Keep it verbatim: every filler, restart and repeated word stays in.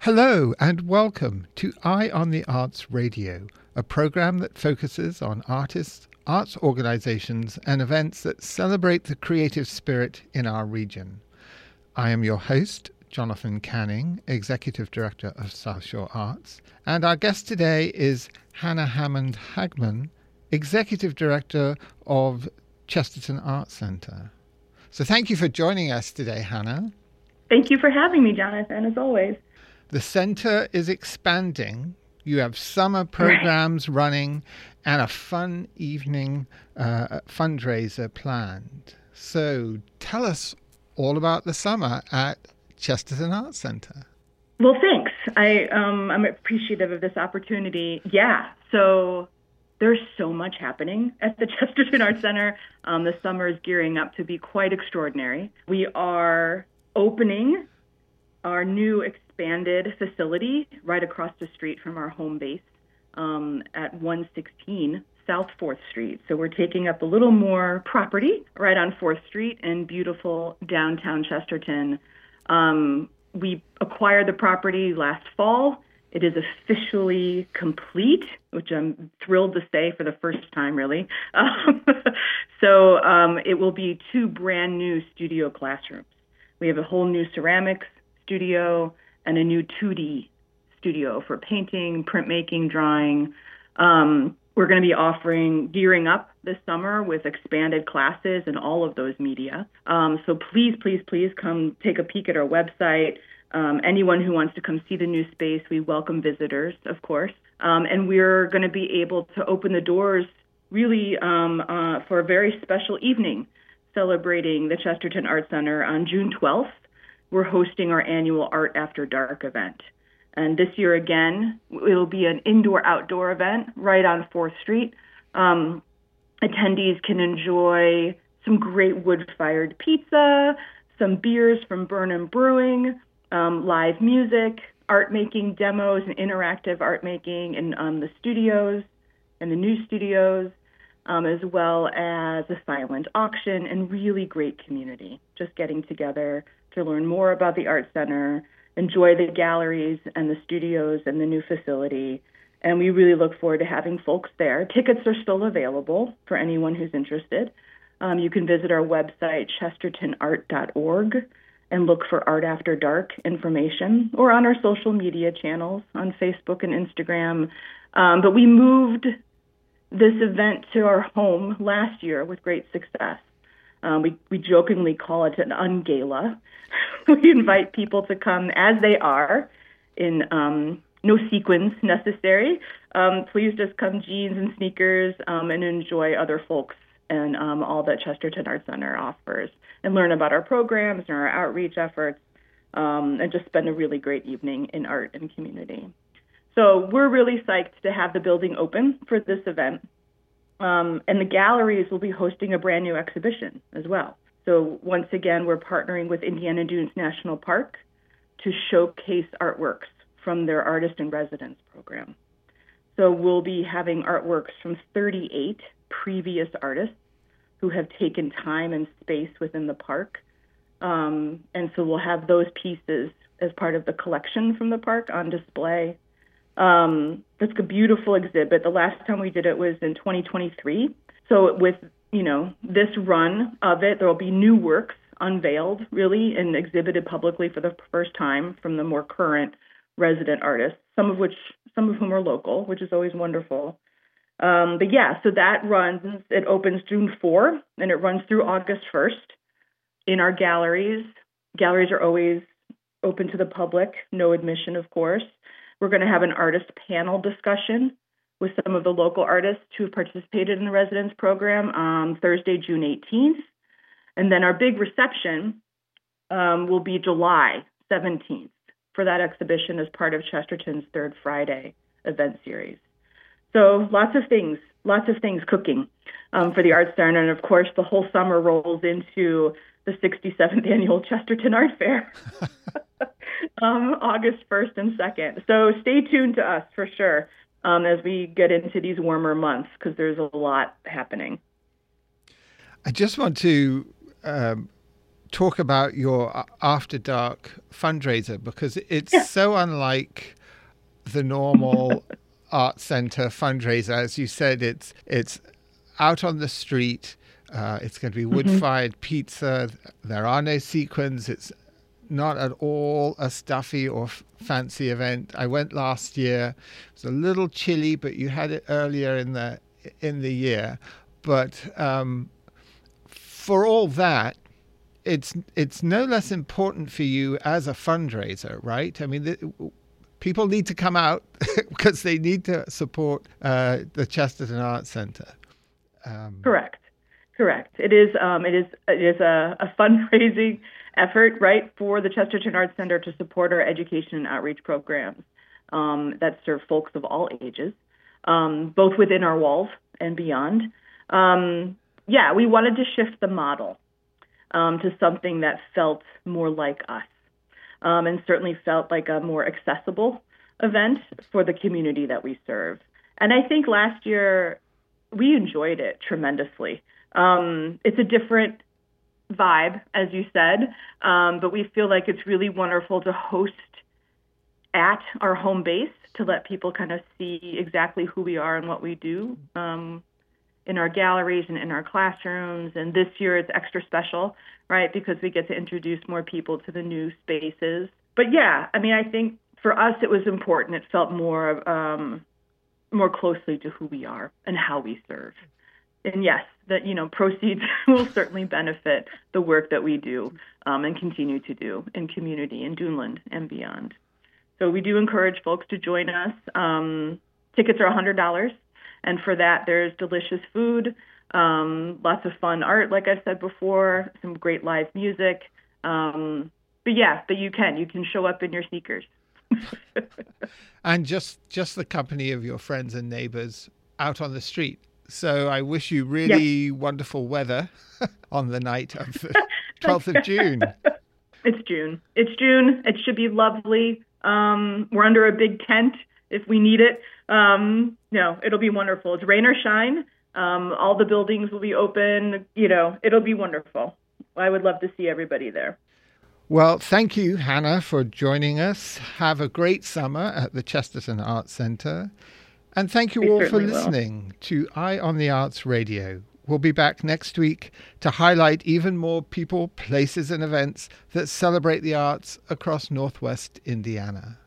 Hello and welcome to Eye on the Arts Radio, a program that focuses on artists, arts organizations, and events that celebrate the creative spirit in our region. I am your host, Jonathan Canning, Executive Director of South Shore Arts, and our guest today is Hannah Hammond Hagman, Executive Director of Chesterton Arts Centre. So thank you for joining us today, Hannah. Thank you for having me, Jonathan, as always. The centre is expanding. You have summer programs right. running and a fun evening uh, fundraiser planned. So tell us all about the summer at Chesterton Arts Centre. Well, thanks. I, um, I'm appreciative of this opportunity. Yeah, so there's so much happening at the Chesterton Arts Centre. Um, the summer is gearing up to be quite extraordinary. We are opening our new expanded facility right across the street from our home base um, at one sixteen South fourth Street. So we're taking up a little more property right on fourth Street in beautiful downtown Chesterton. Um, we acquired the property last fall. It is officially complete, which I'm thrilled to say for the first time, really. Um, so um, it will be two brand new studio classrooms. We have a whole new ceramics studio and a new two D studio for painting, printmaking, drawing. Um, we're going to be offering Gearing Up this summer with expanded classes in all of those media. Um, so please, please, please come take a peek at our website. Um, anyone who wants to come see the new space, we welcome visitors, of course. Um, and we're going to be able to open the doors really um, uh, for a very special evening celebrating the Chesterton Arts Centre on June twelfth. We're hosting our annual Art After Dark event. And this year, again, it'll be an indoor-outdoor event right on fourth Street. Um, attendees can enjoy some great wood-fired pizza, some beers from Burnham Brewing, um, live music, art-making demos, and interactive art-making in um, the studios and the new studios, um, as well as a silent auction and really great community, just getting together to learn more about the Art Center, enjoy the galleries and the studios and the new facility. And we really look forward to having folks there. Tickets are still available for anyone who's interested. Um, you can visit our website, chesterton art dot org, and look for Art After Dark information, or on our social media channels on Facebook and Instagram. Um, but we moved this event to our home last year with great success. Um, we, we jokingly call it an ungala. We invite people to come as they are, in um, no sequins necessary. Um, please just come jeans and sneakers um, and enjoy other folks and um, all that Chesterton Arts Centre offers, and learn about our programs and our outreach efforts, um, and just spend a really great evening in art and community. So we're really psyched to have the building open for this event. Um, and the galleries will be hosting a brand new exhibition as well. So once again, we're partnering with Indiana Dunes National Park to showcase artworks from their Artist in Residence program. So we'll be having artworks from thirty-eight previous artists who have taken time and space within the park. Um, and so we'll have those pieces as part of the collection from the park on display. Um, that's a beautiful exhibit. The last time we did it was in twenty twenty-three. So with, you know, this run of it, there will be new works unveiled, really, and exhibited publicly for the first time from the more current resident artists, some of which, some of whom are local, which is always wonderful. Um, but yeah, so that runs, it opens June fourth, and it runs through August first in our galleries. Galleries are always open to the public, no admission, of course. We're going to have an artist panel discussion with some of the local artists who have participated in the residence program on Thursday, June eighteenth. And then our big reception um, will be July seventeenth for that exhibition as part of Chesterton's Third Friday event series. So lots of things, lots of things cooking um, for the Arts Center. And of course, the whole summer rolls into the sixty-seventh Annual Chesterton Art Fair. um, August first and second. So stay tuned to us for sure um, as we get into these warmer months, because there's a lot happening. I just want to um, talk about your After Dark fundraiser, because it's yeah. so unlike the normal art center fundraiser. As you said, it's it's out on the street. Uh, it's going to be wood-fired mm-hmm. pizza. There are no sequins. It's not at all a stuffy or f- fancy event. I went last year. It was a little chilly, but you had it earlier in the in the year. But um, for all that, it's it's no less important for you as a fundraiser, right? I mean, the, people need to come out because they need to support uh, the Chesterton Arts Center. Um, Correct. Correct. It is. Um, it is. It is a, a fundraising effort, right, for the Chesterton Arts Center to support our education and outreach programs um, that serve folks of all ages, um, both within our walls and beyond. Um, yeah, we wanted to shift the model um, to something that felt more like us, um, and certainly felt like a more accessible event for the community that we serve. And I think last year we enjoyed it tremendously. Um, it's a different vibe, as you said, um, but we feel like it's really wonderful to host at our home base to let people kind of see exactly who we are and what we do um, in our galleries and in our classrooms. And this year it's extra special, right, because we get to introduce more people to the new spaces. But yeah, I mean, I think for us it was important. It felt more um, more closely to who we are and how we serve. And yes, that, you know, proceeds will certainly benefit the work that we do um, and continue to do in community in Duneland and beyond. So we do encourage folks to join us. Um, tickets are one hundred dollars, and for that there's delicious food, um, lots of fun art, like I said before, some great live music. Um, but yeah, but you can you can show up in your sneakers. And just just the company of your friends and neighbors out on the street. So I wish you really yes. wonderful weather on the night of the twelfth of June. It's June. It's June. It should be lovely. Um, we're under a big tent if we need it. Um, no, it'll be wonderful. It's rain or shine. Um, all the buildings will be open. You know, it'll be wonderful. I would love to see everybody there. Well, thank you, Hannah, for joining us. Have a great summer at the Chesterton Arts Center. And thank you we all for will. listening to Eye on the Arts Radio. We'll be back next week to highlight even more people, places, and events that celebrate the arts across Northwest Indiana.